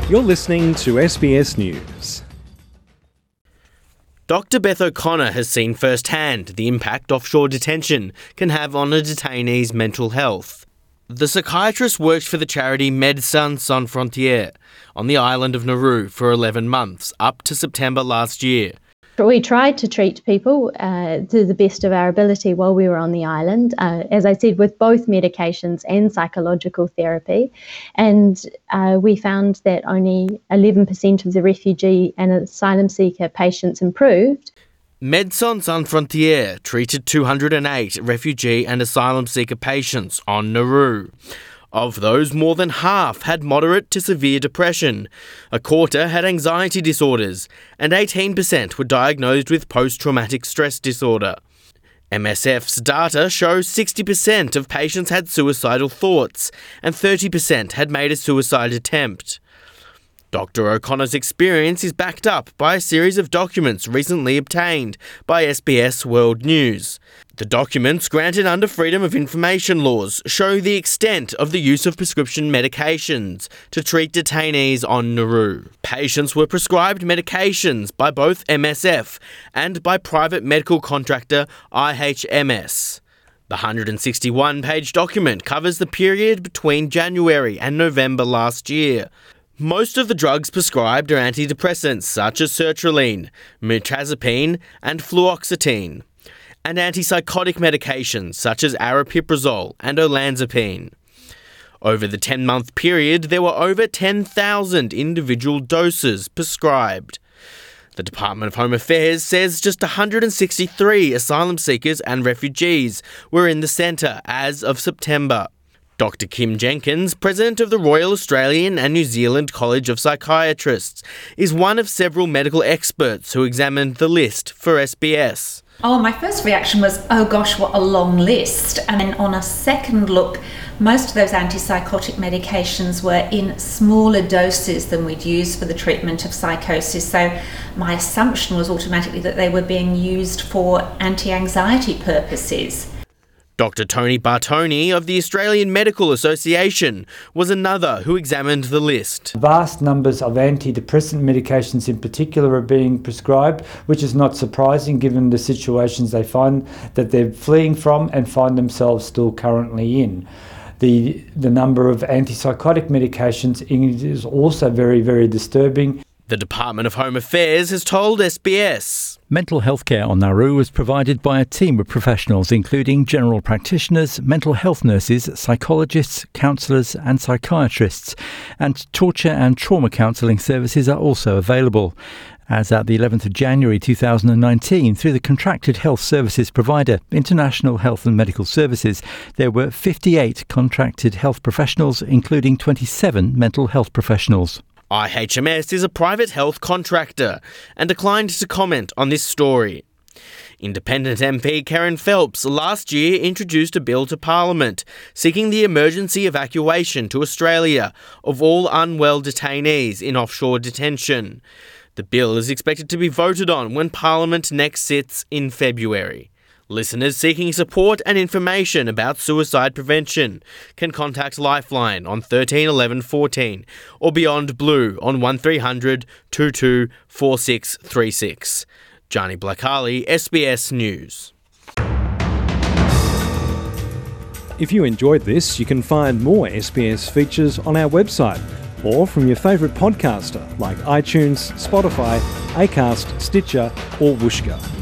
You're listening to SBS News. Dr Beth O'Connor has seen firsthand the impact offshore detention can have on a detainee's mental health. The psychiatrist worked for the charity Médecins Sans Frontières on the island of Nauru for 11 months, up to September last year. We tried to treat people to the best of our ability while we were on the island, as I said, with both medications and psychological therapy. And we found that only 11% of the refugee and asylum seeker patients improved. Médecins Sans Frontières treated 208 refugee and asylum seeker patients on Nauru. Of those, more than half had moderate to severe depression, a quarter had anxiety disorders, and 18% were diagnosed with post-traumatic stress disorder. MSF's data shows 60% of patients had suicidal thoughts, and 30% had made a suicide attempt. Dr O'Connor's experience is backed up by a series of documents recently obtained by SBS World News. The documents, granted under Freedom of Information laws, show the extent of the use of prescription medications to treat detainees on Nauru. Patients were prescribed medications by both MSF and by private medical contractor IHMS. The 161-page document covers the period between January and November last year. Most of the drugs prescribed are antidepressants such as sertraline, mirtazapine and fluoxetine, and antipsychotic medications such as aripiprazole and olanzapine. Over the 10-month period, there were over 10,000 individual doses prescribed. The Department of Home Affairs says just 163 asylum seekers and refugees were in the centre as of September. Dr Kim Jenkins, President of the Royal Australian and New Zealand College of Psychiatrists, is one of several medical experts who examined the list for SBS. My first reaction was, oh gosh, what a long list. And then on a second look, most of those antipsychotic medications were in smaller doses than we'd use for the treatment of psychosis. So my assumption was automatically that they were being used for anti-anxiety purposes. Dr Tony Bartoni of the Australian Medical Association was another who examined the list. Vast numbers of antidepressant medications in particular are being prescribed, which is not surprising given the situations they find that they're fleeing from and find themselves still currently in. The number of antipsychotic medications is also very, very disturbing. The Department of Home Affairs has told SBS. Mental health care on Nauru was provided by a team of professionals including general practitioners, mental health nurses, psychologists, counsellors and psychiatrists. And torture and trauma counselling services are also available. As at the 11th of January 2019, through the contracted health services provider, International Health and Medical Services, there were 58 contracted health professionals, including 27 mental health professionals. IHMS is a private health contractor and declined to comment on this story. Independent MP Kerryn Phelps last year introduced a bill to Parliament seeking the emergency evacuation to Australia of all unwell detainees in offshore detention. The bill is expected to be voted on when Parliament next sits in February. Listeners seeking support and information about suicide prevention can contact Lifeline on 13 11 14 or Beyond Blue on 1300 22 4636. Johnny Blackali, SBS News. If you enjoyed this, you can find more SBS features on our website or from your favourite podcaster like iTunes, Spotify, Acast, Stitcher or Whooshkaa.